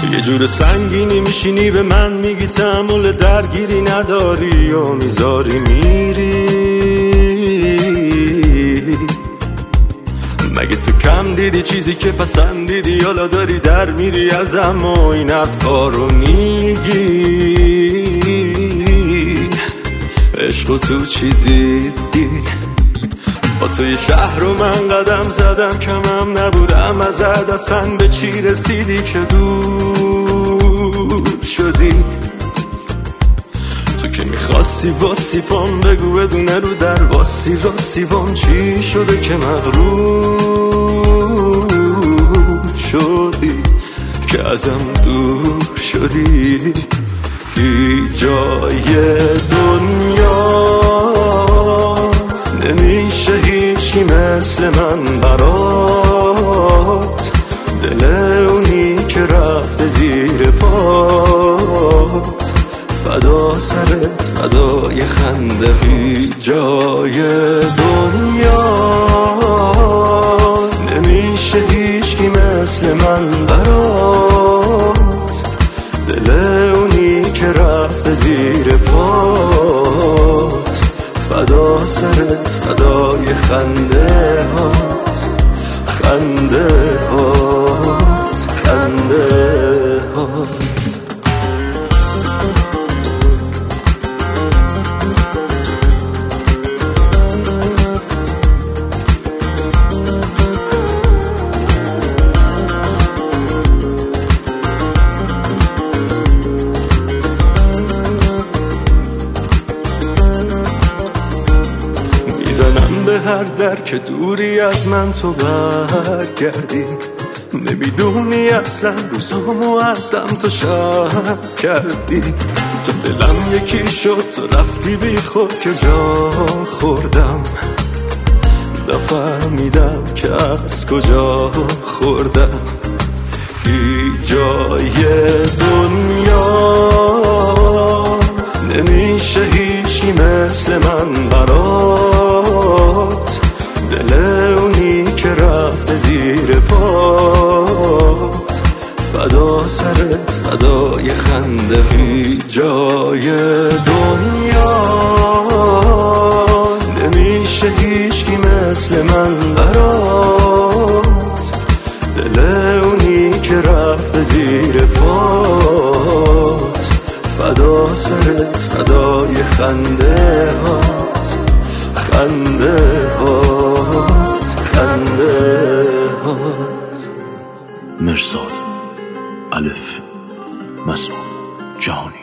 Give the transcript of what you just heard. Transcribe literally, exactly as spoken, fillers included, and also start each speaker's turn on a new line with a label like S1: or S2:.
S1: یه جور سنگینی میشینی به من میگی تحمل درگیری نداری و میذاری میری. مگه تو کم دیدی چیزی که پسندیدی حالا داری در میری ازم و این حرفا رو میگی؟ عشق تو چی دیدی؟ با توی شهر رو من قدم زدم کمم نبودم ازت، اصلا به چی رسیدی که دور شدی؟ تو که میخواستی واسی پام بگو بدونه رو در واسی راستی بام چی شده که مغرور شدی که ازم دور شدی. هیچ جای دنیا نمیشه هیچکی مثل من برات، دل اونی که رفته زیر پات، فدا سرت فدای خنده. هیچ جای دنیا نمیشه هیچکی مثل من برات، دل اونی که رفته زیر پات، فدا سرت فدای خنده هات، خنده هات، خنده هات. میزنم به هر در که دوری از من تو برگردی، نمیدونی اصلا روزامو از دم تو شب کردی. تو دلم یکی شد تو رفتی بی خود که جا خوردم، نفهمیدم که از کجا خوردم. هیچ جای دنیا نمیشه هیچی مثل من برات، دل اونی که رفته زیر پات، فدا سرت فدای خنده. هیچ جای دنیا نمیشه هیچکی مثل من برات، دل اونی که رفته زیر پات، فدا سرت فدای خنده هات، خنده هات، خنده هات.
S2: مرزاد الف مسعود جهانی.